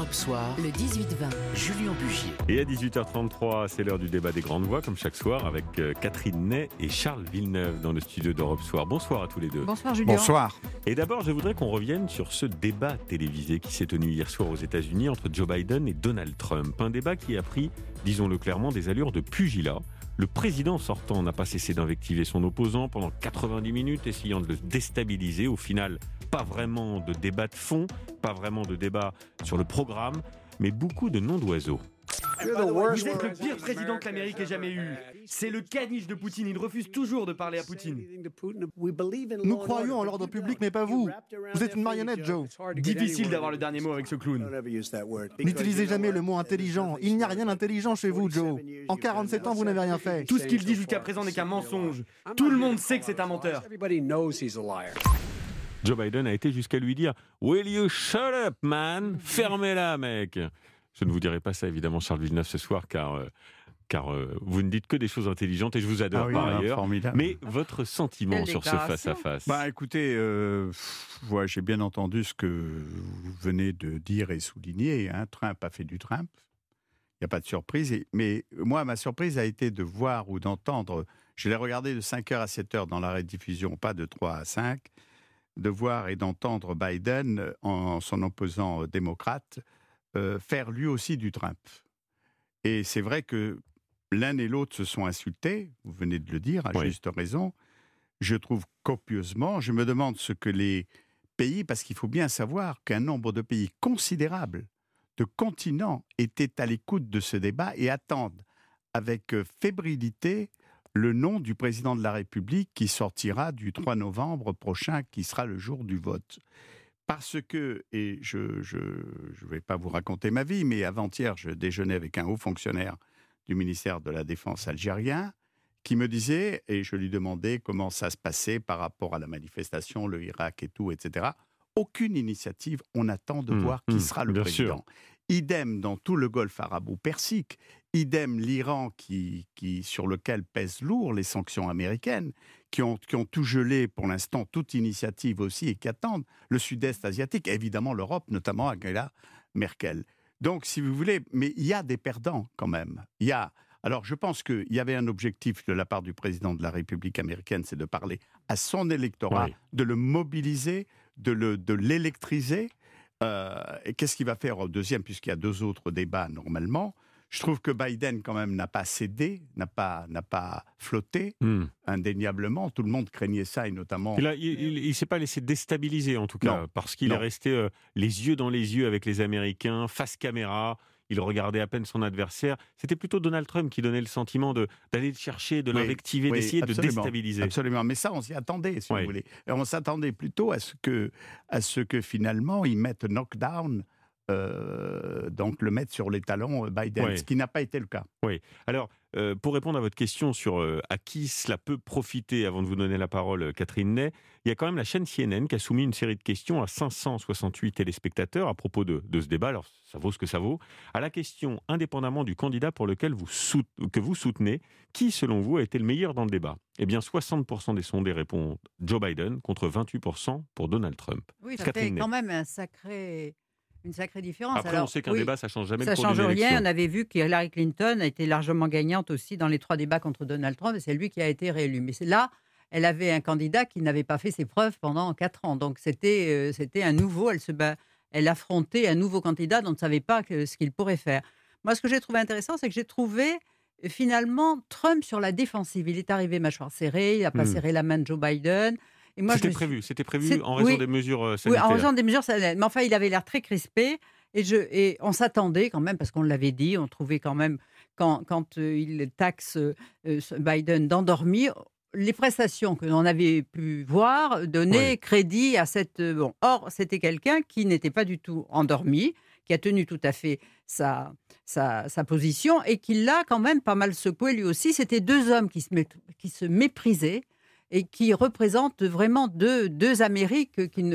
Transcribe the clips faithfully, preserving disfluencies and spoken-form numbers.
Europe Soir, le dix-huit vingt, Julien Bugier. Et à dix-huit heures trente-trois, c'est l'heure du débat des grandes voix, comme chaque soir, avec Catherine Ney et Charles Villeneuve dans le studio d'Europe Soir. Bonsoir à tous les deux. Bonsoir Julien. Bonsoir. Et d'abord, je voudrais qu'on revienne sur ce débat télévisé qui s'est tenu hier soir aux États-Unis entre Joe Biden et Donald Trump. Un débat qui a pris, disons-le clairement, des allures de pugilat. Le président sortant n'a pas cessé d'invectiver son opposant pendant quatre-vingt-dix minutes, essayant de le déstabiliser. Au final, pas vraiment de débat de fond, pas vraiment de débat sur le programme, mais beaucoup de noms d'oiseaux. Vous êtes le pire président que l'Amérique ait jamais eu. C'est le caniche de Poutine. Il refuse toujours de parler à Poutine. Nous croyons en l'ordre public, mais pas vous. Vous êtes une marionnette, Joe. Difficile d'avoir le dernier mot avec ce clown. N'utilisez jamais le mot intelligent. Il n'y a rien d'intelligent chez vous, Joe. En quarante-sept ans, vous n'avez rien fait. Tout ce qu'il dit jusqu'à présent n'est qu'un mensonge. Tout le monde sait que c'est un menteur. Joe Biden a été jusqu'à lui dire « Will you shut up, man ?» Fermez-la, mec. Je ne vous dirai pas ça, évidemment, Charles Villeneuve, ce soir, car, euh, car euh, vous ne dites que des choses intelligentes et je vous adore ah oui, par alors, ailleurs. Formidable. Mais votre sentiment sur ce face-à-face? Bah, écoutez, euh, pff, ouais, j'ai bien entendu ce que vous venez de dire et souligner. Hein. Trump a fait du Trump. Il n'y a pas de surprise. Et, mais moi, ma surprise a été de voir ou d'entendre, je l'ai regardé de cinq heures à sept heures dans la rediffusion, pas de trois à cinq, de voir et d'entendre Biden, en son opposant euh, démocrate, euh, faire lui aussi du Trump. Et c'est vrai que l'un et l'autre se sont insultés, vous venez de le dire, à oui. juste raison, je trouve copieusement. Je me demande ce que les pays, parce qu'il faut bien savoir qu'un nombre de pays considérable, de continents, étaient à l'écoute de ce débat et attendent avec fébrilité le nom du président de la République qui sortira du trois novembre prochain, qui sera le jour du vote. Parce que, et je ne vais pas vous raconter ma vie, mais avant-hier, je déjeunais avec un haut fonctionnaire du ministère de la Défense algérien qui me disait, et je lui demandais comment ça se passait par rapport à la manifestation, le Irak et tout, et cetera. Aucune initiative, on attend de mmh, voir qui mmh, sera le président. Sûr. Idem dans tout le Golfe arabo-persique, idem l'Iran qui, qui, sur lequel pèsent lourd les sanctions américaines, qui ont, qui ont tout gelé pour l'instant, toute initiative aussi, et qui attendent le sud-est asiatique, et évidemment l'Europe, notamment Angela Merkel. Donc, si vous voulez, mais il y a des perdants quand même. Il y a, alors, je pense qu'il y avait un objectif de la part du président de la République américaine, c'est de parler à son électorat, oui. de le mobiliser, de, le, de l'électriser. Euh, et qu'est-ce qu'il va faire au deuxième, puisqu'il y a deux autres débats normalement? Je trouve que Biden, quand même, n'a pas cédé, n'a pas, n'a pas flotté, mm. indéniablement. Tout le monde craignait ça, et notamment... Et là, il ne s'est pas laissé déstabiliser, en tout cas, non. parce qu'il non. est resté euh, les yeux dans les yeux avec les Américains, face caméra. Il regardait à peine son adversaire. C'était plutôt Donald Trump qui donnait le sentiment de, d'aller le chercher, de l'invectiver, oui, d'essayer oui, de déstabiliser. Absolument, mais ça, on s'y attendait, si oui. vous voulez. Et on s'attendait plutôt à ce que, à ce que finalement, ils mettent knockdown, euh, donc le mettre sur les talons Biden, oui. ce qui n'a pas été le cas. Oui. Alors, euh, pour répondre à votre question sur euh, à qui cela peut profiter, avant de vous donner la parole, Catherine Ney, il y a quand même la chaîne C N N qui a soumis une série de questions à cinq cent soixante-huit téléspectateurs à propos de, de ce débat. Alors, ça vaut ce que ça vaut. À la question, indépendamment du candidat pour lequel vous sout- que vous soutenez, qui, selon vous, a été le meilleur dans le débat? Eh bien, soixante pour cent des sondés répondent Joe Biden contre vingt-huit pour cent pour Donald Trump. Oui, ça Catherine fait Ney. quand même un sacré... une sacrée différence. Après, Alors, on sait qu'un oui, débat, ça ne change jamais ça le cours change d'une élection. rien. On avait vu qu'Hillary Clinton a été largement gagnante aussi dans les trois débats contre Donald Trump, et c'est lui qui a été réélu. Mais c'est là, elle avait un candidat qui n'avait pas fait ses preuves pendant quatre ans. Donc, c'était, euh, c'était un nouveau... Elle, se bat, elle affrontait un nouveau candidat dont on ne savait pas que, ce qu'il pourrait faire. Moi, ce que j'ai trouvé intéressant, c'est que j'ai trouvé, finalement, Trump sur la défensive. Il est arrivé mâchoire serrée, il n'a pas mmh. serré la main de Joe Biden... Et moi, c'était, je prévu, suis... c'était prévu c'est... en raison oui. des mesures sanitaires. Oui, en raison des mesures sanitaires. Mais enfin, il avait l'air très crispé. Et, je... et on s'attendait quand même, parce qu'on l'avait dit, on trouvait quand même, quand, quand euh, il taxe euh, Biden d'endormi, les prestations que l'on avait pu voir donnaient oui. crédit à cette... Bon. Or, c'était quelqu'un qui n'était pas du tout endormi, qui a tenu tout à fait sa, sa, sa position et qui l'a quand même pas mal secoué lui aussi. C'était deux hommes qui se, mé... qui se méprisaient et qui représentent vraiment deux, deux Amériques qui ne,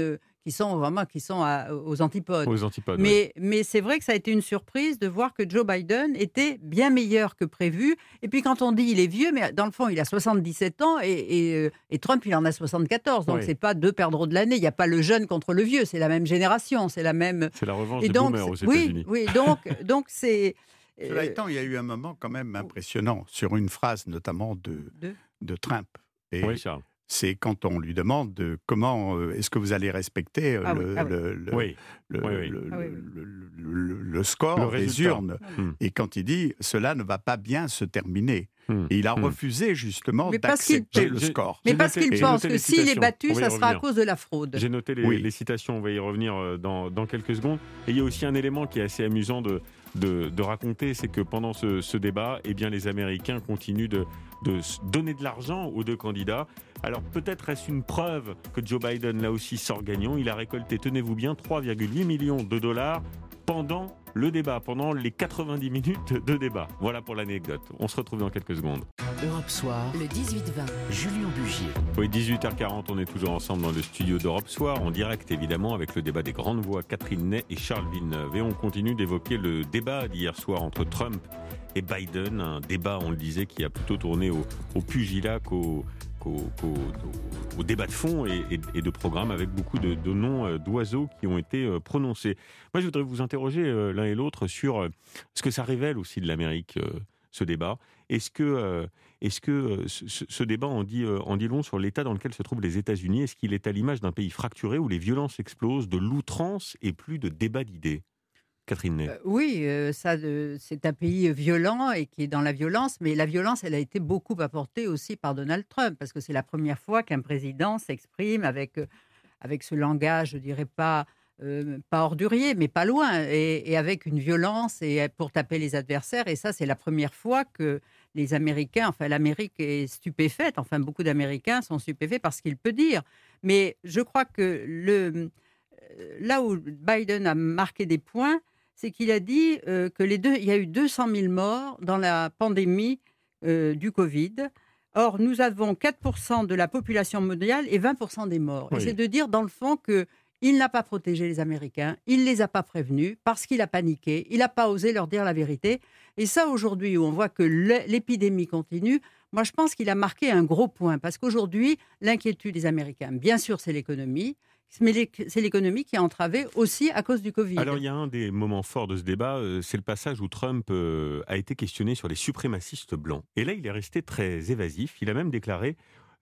qui sont vraiment qui sont à, aux antipodes. Aux antipodes. oui. Mais, mais c'est vrai que ça a été une surprise de voir que Joe Biden était bien meilleur que prévu. Et puis quand on dit il est vieux, mais dans le fond, il a soixante-dix-sept ans et, et, euh, et Trump, il en a soixante-quatorze. Donc Oui. c'est pas deux perdreaux de l'année. Il n'y a pas le jeune contre le vieux. C'est la même génération. C'est la même. C'est la revanche Et des donc, boomers aux c'est- oui, États-Unis. oui. Donc, donc c'est. Cela euh, étant, il y a eu un moment quand même impressionnant sur une phrase notamment de, de- de Trump. Et Oui, Charles. c'est quand on lui demande de comment euh, est-ce que vous allez respecter euh, Ah oui, le, ah oui. le- le- Oui. le, Oui, oui. le- Ah oui, le- le- le- le score Le des résultat. urnes. Hmm. Et quand il dit cela ne va pas bien se terminer. Hmm. Et il a Hmm. refusé justement Mais parce qu'il- d'accepter J'ai- le j'ai- score. Mais J'ai parce noté- qu'il j'ai pense noté que les s'il est citations. battu, On va y ça sera à revenir. cause de la fraude. J'ai noté les, Oui. les citations, on va y revenir euh, dans, dans quelques secondes. Et il y a aussi un élément qui est assez amusant de, de, de raconter, c'est que pendant ce, ce débat, eh bien, les Américains continuent de, de s- donner de l'argent aux deux candidats. Alors peut-être est-ce une preuve que Joe Biden, là aussi, sort gagnant. Il a récolté, tenez-vous bien, trois virgule huit millions de dollars pendant le débat, pendant les quatre-vingt-dix minutes de débat. Voilà pour l'anecdote. On se retrouve dans quelques secondes. Europe Soir, le dix-huit vingt, Julien Bugier. Oui, dix-huit heures quarante, on est toujours ensemble dans le studio d'Europe Soir, en direct évidemment avec le débat des grandes voix Catherine Ney et Charles Villeneuve. Et on continue d'évoquer le débat d'hier soir entre Trump et Biden, un débat, on le disait, qui a plutôt tourné au, au pugilat qu'au, qu'au, qu'au- au- au débat de fond et, et- et de programme avec beaucoup de, de noms euh, d'oiseaux qui ont été euh, prononcés. Moi, je voudrais vous interroger euh, l'un et l'autre sur euh, ce que ça révèle aussi de l'Amérique, euh, ce débat. Est-ce que, euh, est-ce que euh, ce, ce- ce débat en dit, euh, en dit long sur l'état dans lequel se trouvent les États-Unis? Est-ce qu'il est à l'image d'un pays fracturé où les violences explosent, de l'outrance et plus de débat d'idées? Catherine Ney. Euh, oui, euh, ça, de- c'est un pays violent et qui est dans la violence, mais la violence, elle a été beaucoup apportée aussi par Donald Trump, parce que c'est la première fois qu'un président s'exprime avec, euh, avec ce langage, je dirais pas, euh, pas ordurier, mais pas loin, et, et avec une violence et pour taper les adversaires. Et ça, c'est la première fois que les Américains, enfin l'Amérique est stupéfaite, enfin beaucoup d'Américains sont stupéfaits par ce qu'il peut dire. Mais je crois que le, euh, là où Biden a marqué des points, c'est qu'il a dit euh, que les deux, il y a eu deux cent mille morts dans la pandémie euh, du Covid. Or, nous avons quatre pour cent de la population mondiale et vingt pour cent des morts. Oui. Et c'est de dire, dans le fond, qu'il n'a pas protégé les Américains, il ne les a pas prévenus parce qu'il a paniqué, il n'a pas osé leur dire la vérité. Et ça, aujourd'hui, où on voit que le- l'épidémie continue, moi, je pense qu'il a marqué un gros point. Parce qu'aujourd'hui, l'inquiétude des Américains, bien sûr, c'est l'économie, mais l'éc- c'est l'économie qui est entravée aussi à cause du Covid. Alors, il y a un des moments forts de ce débat, euh, c'est le passage où Trump euh, a été questionné sur les suprémacistes blancs. Et là, il est resté très évasif. Il a même déclaré,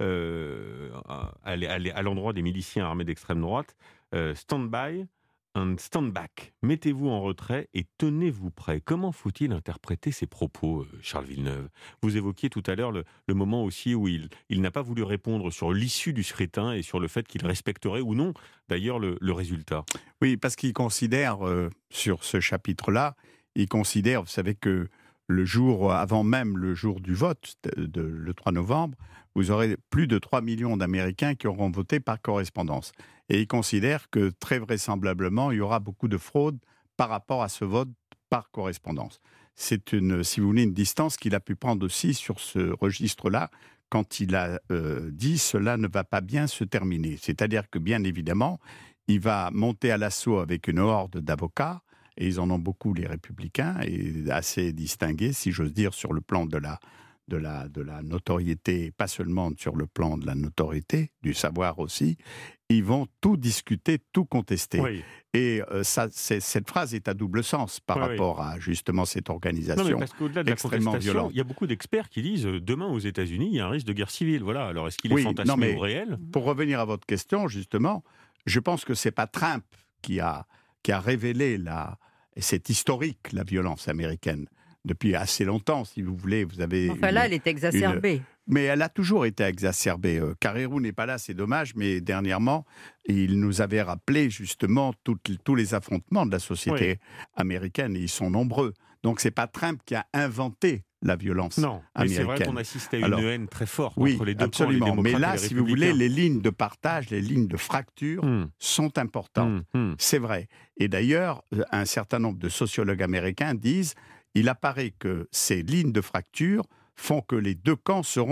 euh, à, à- à l'endroit des miliciens armés d'extrême droite, euh, stand by and stand back. Mettez-vous en retrait et tenez-vous prêt. Comment faut-il interpréter ces propos, euh, Charles Villeneuve? Vous évoquiez tout à l'heure le, le moment aussi où il, il n'a pas voulu répondre sur l'issue du scrutin et sur le fait qu'il respecterait ou non, d'ailleurs, le, le résultat. Oui, parce qu'il considère, euh, sur ce chapitre-là, il considère, vous savez que le jour, avant même le jour du vote, de, de- le trois novembre, vous aurez plus de trois millions d'Américains qui auront voté par correspondance. Et il considère que très vraisemblablement, il y aura beaucoup de fraude par rapport à ce vote par correspondance. C'est une, si vous voulez, une distance qu'il a pu prendre aussi sur ce registre-là quand il a euh, dit « cela ne va pas bien se terminer ». C'est-à-dire que, bien évidemment, il va monter à l'assaut avec une horde d'avocats, et ils en ont beaucoup, les républicains, et assez distingués, si j'ose dire, sur le plan de la, de la, de la notoriété, pas seulement sur le plan de la notoriété, du savoir aussi. Ils vont tout discuter, tout contester. Oui. Et euh, ça, c'est, cette phrase est à double sens par Oui, oui. rapport à justement cette Non, organisation. mais parce qu'au-delà de la extrêmement contestation, violente. il y a beaucoup d'experts qui disent euh, demain aux États-Unis, il y a un risque de guerre civile. Voilà. Alors, est-ce qu'il est Oui, fantasmé non, mais- ou réel? Pour revenir à votre question, justement, je pense que c'est pas Trump qui a, qui a révélé la, et c'est historique, la violence américaine. Depuis assez longtemps, si vous voulez, vous avez... Enfin une- là, elle est exacerbée. Mais elle a toujours été exacerbée. Euh, Carrérou n'est pas là, c'est dommage, mais dernièrement, il nous avait rappelé justement toutes- tous les affrontements de la société américaine, et ils sont nombreux. Donc c'est pas Trump qui a inventé la violence Non, mais c'est vrai américaine. qu'on assiste à une Alors, haine très forte Oui, entre les deux absolument. camps, les Mais démocrates là, et les si vous voulez, républicains. les lignes de partage, les lignes de fracture Hum, sont importantes. hum, hum. C'est vrai. Et d'ailleurs, un certain nombre de sociologues américains disent il apparaît que ces lignes de fracture font que les deux camps seront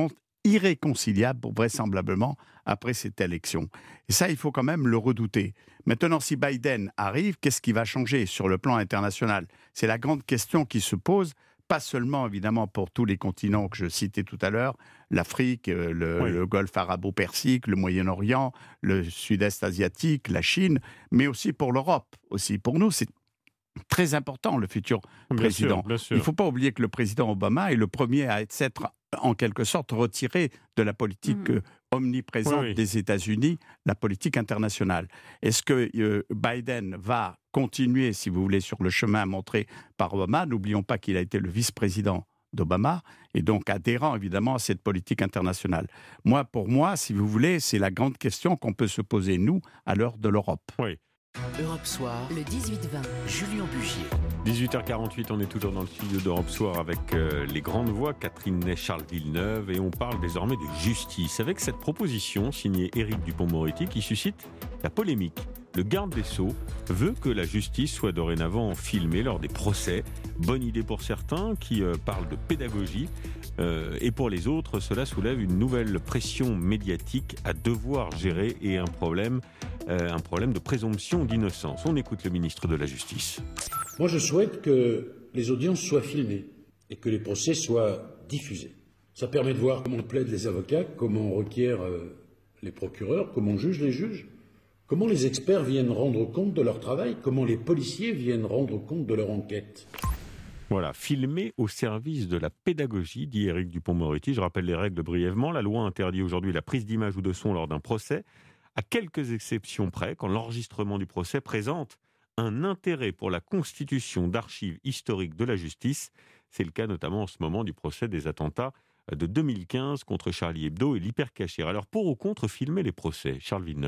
irréconciliables, vraisemblablement, après cette élection. Et ça, il faut quand même le redouter. Maintenant, si Biden arrive, qu'est-ce qui va changer sur le plan international ? C'est la grande question qui se pose, pas seulement, évidemment, pour tous les continents que je citais tout à l'heure, l'Afrique, le, oui. le Golfe arabo-persique, le Moyen-Orient, le Sud-Est asiatique, la Chine, mais aussi pour l'Europe. Aussi. Pour nous, c'est très important, le futur bien président. Sûr, bien sûr. Il ne faut pas oublier que le président Obama est le premier à s'être, en quelque sorte, retiré de la politique mmh. omniprésente oui, oui. des États-Unis, la politique internationale. Est-ce que euh, Biden va continuer, si vous voulez, sur le chemin montré par Obama ? N'oublions pas qu'il a été le vice-président d'Obama, et donc adhérent, évidemment, à cette politique internationale. Moi, pour moi, si vous voulez, c'est la grande question qu'on peut se poser, nous, à l'heure de l'Europe. Oui. Europe Soir, le dix-huit vingt, Julien Bugier. dix-huit heures quarante-huit, on est toujours dans le studio d'Europe Soir avec euh, les grandes voix, Catherine Ney, Charles Villeneuve, et on parle désormais de justice, avec cette proposition signée Éric Dupond-Moretti qui suscite la polémique. Le garde des Sceaux veut que la justice soit dorénavant filmée lors des procès. Bonne idée pour certains qui euh, parlent de pédagogie, euh, et pour les autres, cela soulève une nouvelle pression médiatique à devoir gérer et un problème Euh, un problème de présomption d'innocence. On écoute le ministre de la Justice. Moi, je souhaite que les audiences soient filmées et que les procès soient diffusés. Ça permet de voir comment plaident les avocats, comment on requiert euh, les procureurs, comment on juge les juges, comment les experts viennent rendre compte de leur travail, comment les policiers viennent rendre compte de leur enquête. Voilà, filmé au service de la pédagogie, dit Éric Dupond-Moretti. Je rappelle les règles brièvement. La loi interdit aujourd'hui la prise d'image ou de son lors d'un procès, à quelques exceptions près, quand l'enregistrement du procès présente un intérêt pour la constitution d'archives historiques de la justice. C'est le cas notamment en ce moment du procès des attentats de deux mille quinze contre Charlie Hebdo et l'Hypercacher. Alors pour ou contre filmer les procès, Charles Villeneuve ?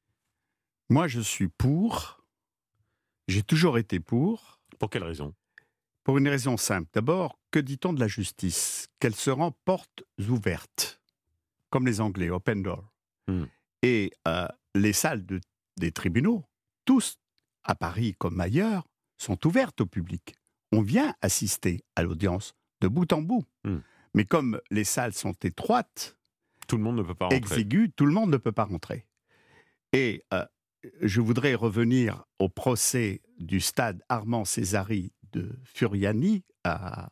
Moi je suis pour, j'ai toujours été pour. Pour quelle raison ? Pour une raison simple. D'abord, que dit-on de la justice ? Qu'elle se rend portes ouvertes, comme les Anglais, open door. Hmm. Et euh, les salles de, des tribunaux, tous, à Paris comme ailleurs, sont ouvertes au public. On vient assister à l'audience de bout en bout. Mmh. Mais comme les salles sont étroites, tout le monde ne peut pas rentrer. Exiguës, tout le monde ne peut pas rentrer. Et euh, je voudrais revenir au procès du stade Armand Césari de Furiani à,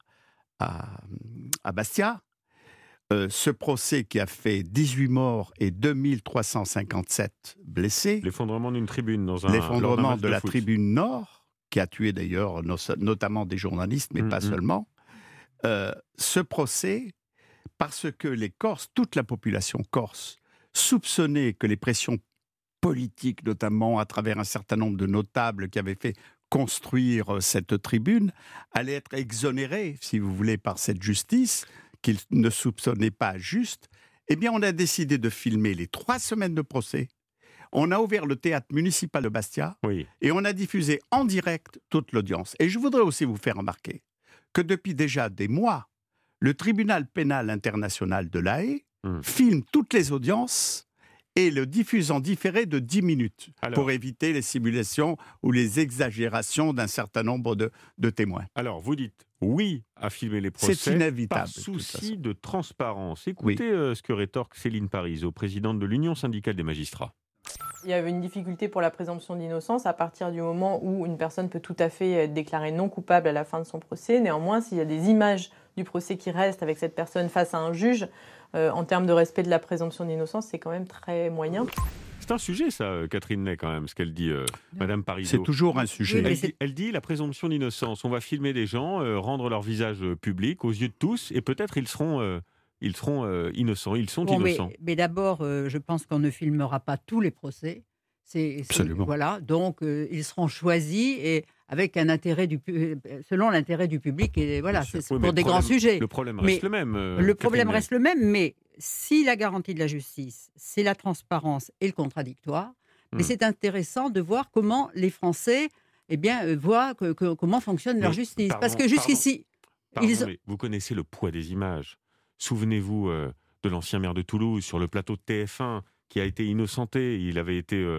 à, à Bastia. Euh, ce procès qui a fait dix-huit morts et deux mille trois cent cinquante-sept blessés. L'effondrement d'une tribune dans un L'effondrement de, de la foot. tribune Nord, qui a tué d'ailleurs no- notamment des journalistes, mais mmh, pas mmh. seulement. Euh, ce procès, parce que les Corses, toute la population corse, soupçonnait que les pressions politiques, notamment à travers un certain nombre de notables qui avaient fait construire cette tribune, allaient être exonérés, si vous voulez, par cette justice, qu'ils ne soupçonnaient pas juste, eh bien on a décidé de filmer les trois semaines de procès. On a ouvert le théâtre municipal de Bastia oui. et on a diffusé en direct toute l'audience. Et je voudrais aussi vous faire remarquer que depuis déjà des mois, le tribunal pénal international de La Haye mmh. filme toutes les audiences et le diffuse en différé de dix minutes Alors, pour éviter les simulations ou les exagérations d'un certain nombre de, de témoins. Alors, vous dites oui à filmer les procès C'est inévitable, par souci de transparence. Écoutez oui. euh, ce que rétorque Céline Parizeau, présidente de l'Union syndicale des magistrats. Il y avait une difficulté pour la présomption d'innocence à partir du moment où une personne peut tout à fait être déclarée non coupable à la fin de son procès. Néanmoins, s'il y a des images du procès qui restent avec cette personne face à un juge, euh, en termes de respect de la présomption d'innocence, c'est quand même très moyen. C'est un sujet, ça, Catherine Ney, quand même, ce qu'elle dit, euh, Madame Parizeau. C'est toujours un sujet. Elle dit, elle dit la présomption d'innocence. On va filmer des gens, euh, rendre leur visage euh, public aux yeux de tous, et peut-être ils seront... Euh, Ils seront euh, innocents, ils sont bon, innocents. Mais, mais d'abord, euh, je pense qu'on ne filmera pas tous les procès. C'est, c'est, Absolument. Voilà, donc euh, ils seront choisis et avec un intérêt du, selon l'intérêt du public. Et voilà, c'est oui, pour des problème, grands sujets. Le problème mais reste le même. Euh, le problème Catherine. reste le même, mais si la garantie de la justice, c'est la transparence et le contradictoire, hmm. mais c'est intéressant de voir comment les Français, eh bien, euh, voient que, que, comment fonctionne mais leur justice. Pardon, Parce que jusqu'ici, pardon, ils... pardon, mais vous connaissez le poids des images. Souvenez-vous euh, de l'ancien maire de Toulouse sur le plateau de T F un qui a été innocenté. Il avait été euh,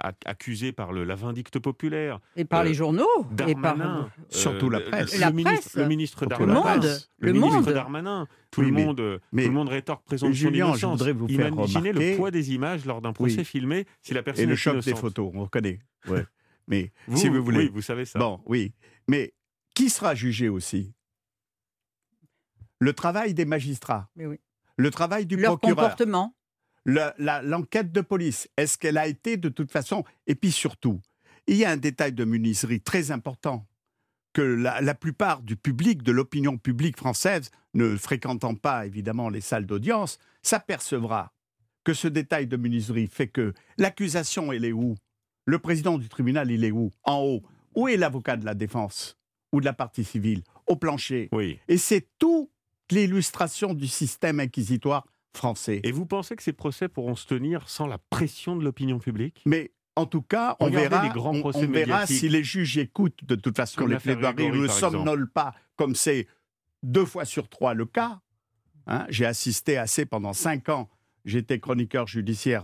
accusé par le, la vindicte populaire. Et par euh, les journaux. Darmanin. Et par... Surtout la presse. Le, la le, ministre, presse. le ministre Surtout Darmanin. Le, le, le monde. ministre Darmanin. Tout, oui, le, monde, mais, tout le monde rétorque présomption Julien, d'innocence. je voudrais vous faire Imaginez remarquer... le poids des images lors d'un procès oui. filmé si la personne Et le est choc innocente. des photos, on reconnaît. Ouais. Mais vous, si vous voulez... Oui, vous savez ça. Bon, oui. Mais qui sera jugé aussi ? Le travail des magistrats. Mais oui. Le travail du Leur procureur. comportement. Le, la, l'enquête de police. Est-ce qu'elle a été de toute façon ? Et puis surtout, il y a un détail de menuiserie très important que la, la plupart du public, de l'opinion publique française, ne fréquentant pas évidemment les salles d'audience, s'apercevra que ce détail de menuiserie fait que l'accusation, elle est où ? Le président du tribunal, il est où ? En haut. Où est l'avocat de la défense ou de la partie civile ? Au plancher. Oui. Et c'est toute l'illustration du système inquisitoire français. Et vous pensez que ces procès pourront se tenir sans la pression de l'opinion publique ? Mais en tout cas, on Regardez verra, les grands on, procès on verra médiatiques. si les juges écoutent de toute façon Comme les plaidoiries, ne somnolent pas, comme c'est deux fois sur trois le cas. Hein, j'ai assisté assez pendant cinq ans. J'étais chroniqueur judiciaire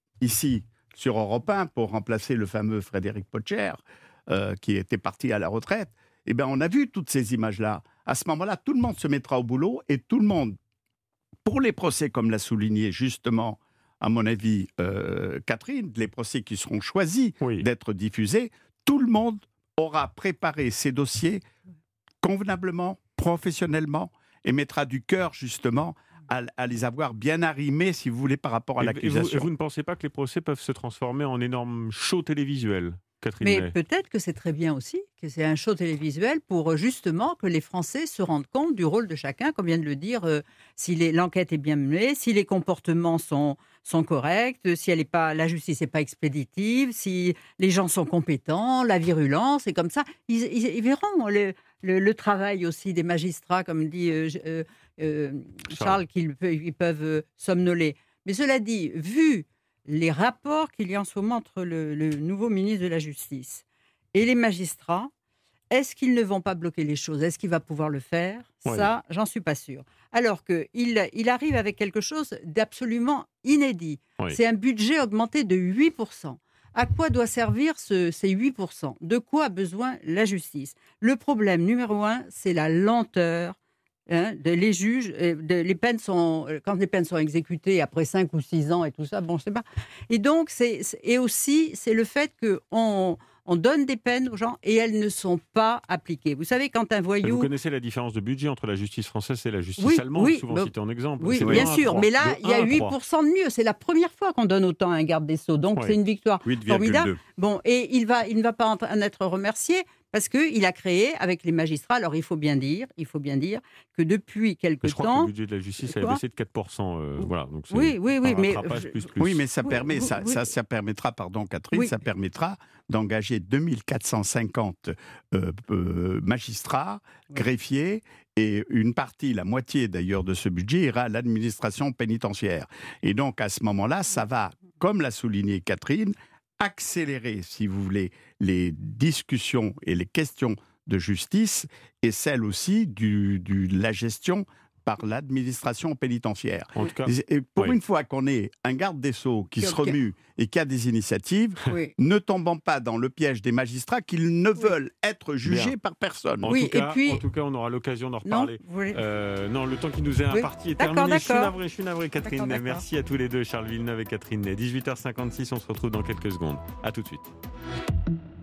ici sur Europe un pour remplacer le fameux Frédéric Potcher, euh, qui était parti à la retraite. Eh bien, on a vu toutes ces images-là. À ce moment-là, tout le monde se mettra au boulot et tout le monde, pour les procès, comme l'a souligné justement, à mon avis, euh, Catherine, les procès qui seront choisis oui. d'être diffusés, tout le monde aura préparé ses dossiers convenablement, professionnellement, et mettra du cœur justement à, à les avoir bien arrimés, si vous voulez, par rapport à et, l'accusation. Et vous, et vous ne pensez pas que les procès peuvent se transformer en énormes shows télévisuels ? Catherine Mais Ney. Peut-être que c'est très bien aussi, que c'est un show télévisuel pour justement que les Français se rendent compte du rôle de chacun, comme vient de le dire, euh, si les, l'enquête est bien menée, si les comportements sont, sont corrects, si elle est pas, la justice n'est pas expéditive, si les gens sont compétents, la virulence, et comme ça, ils, ils, ils verront le, le, le travail aussi des magistrats, comme dit euh, euh, euh, Charles, qu'ils ils peuvent euh, somnoler. Mais cela dit, vu les rapports qu'il y a en ce moment entre le, le nouveau ministre de la Justice et les magistrats, est-ce qu'ils ne vont pas bloquer les choses ? Est-ce qu'il va pouvoir le faire ? Oui. Ça, j'en suis pas sûre. Alors qu'il il arrive avec quelque chose d'absolument inédit. Oui. C'est un budget augmenté de huit pour cent. À quoi doit servir ce, ces huit pour cent ? De quoi a besoin la justice ? Le problème numéro un, c'est la lenteur. Hein, de, les juges, de, les peines sont, quand les peines sont exécutées après cinq ou six ans et tout ça, bon, je sais pas. Et donc, c'est, et aussi, c'est le fait qu'on on donne des peines aux gens et elles ne sont pas appliquées. Vous savez, quand un voyou... Vous connaissez la différence de budget entre la justice française et la justice oui, allemande, oui, souvent bah, citée en exemple. Oui, c'est bien sûr, mais là, il y a huit pour cent de mieux. C'est la première fois qu'on donne autant à un garde des Sceaux, donc oui. c'est une victoire formidable. Bon, et il, va, il ne va pas en être remercié. Parce qu'il a créé avec les magistrats, alors il faut bien dire, il faut bien dire que depuis quelque je temps... Je crois que le budget de la justice a baissé de quatre pour cent. Euh, voilà, donc c'est oui, oui, oui. Mais, plus, plus. Oui, mais ça, oui, permet, oui, ça, oui. ça, ça permettra, pardon Catherine, oui. ça permettra d'engager deux mille quatre cent cinquante euh, euh, magistrats, oui. greffiers, et une partie, la moitié d'ailleurs de ce budget, ira à l'administration pénitentiaire. Et donc à ce moment-là, ça va, comme l'a souligné Catherine, accélérer, si vous voulez, les discussions et les questions de justice et celle aussi du, du, de la gestion par l'administration pénitentiaire. En tout cas, et pour oui. une fois qu'on est un garde des Sceaux qui se remue et qui a des initiatives, oui. ne tombons pas dans le piège des magistrats qu'ils ne veulent oui. être jugés Bien. par personne. En, oui, tout cas, et puis... en tout cas, on aura l'occasion d'en reparler. Non, voulez... euh, non, le temps qui nous est oui. imparti est d'accord, terminé. D'accord. Je suis navré, je suis navré Catherine d'accord, Ney. d'accord. Merci à tous les deux, Charles Villeneuve et Catherine Ney. dix-huit heures cinquante-six, on se retrouve dans quelques secondes. À tout de suite.